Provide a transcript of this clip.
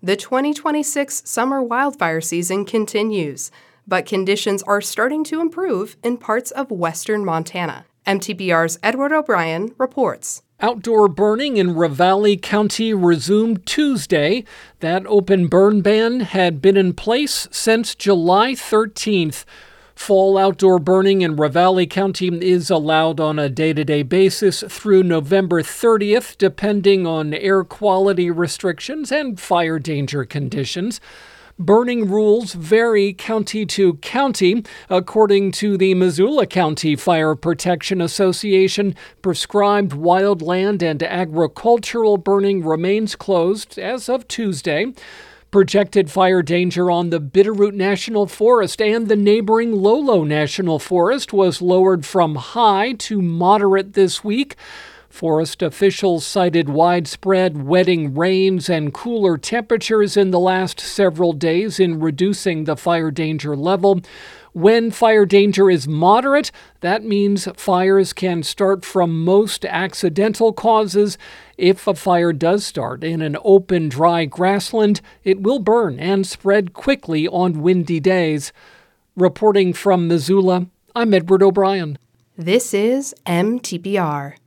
The 2026 summer wildfire season continues, but conditions are starting to improve in parts of western Montana. MTBR's Edward O'Brien reports. Outdoor burning in Ravalli County resumed Tuesday. That open burn ban had been in place since July 13th. Fall outdoor burning in Ravalli County is allowed on a day-to-day basis through November 30th, depending on air quality restrictions and fire danger conditions. Burning rules vary county to county. According to the Missoula County Fire Protection Association, prescribed wildland and agricultural burning remains closed as of Tuesday. Projected fire danger on the Bitterroot National Forest and the neighboring Lolo National Forest was lowered from high to moderate this week. Forest officials cited widespread wetting rains and cooler temperatures in the last several days in reducing the fire danger level. When fire danger is moderate, that means fires can start from most accidental causes. If a fire does start in an open, dry grassland, it will burn and spread quickly on windy days. Reporting from Missoula, I'm Edward O'Brien. This is MTBR.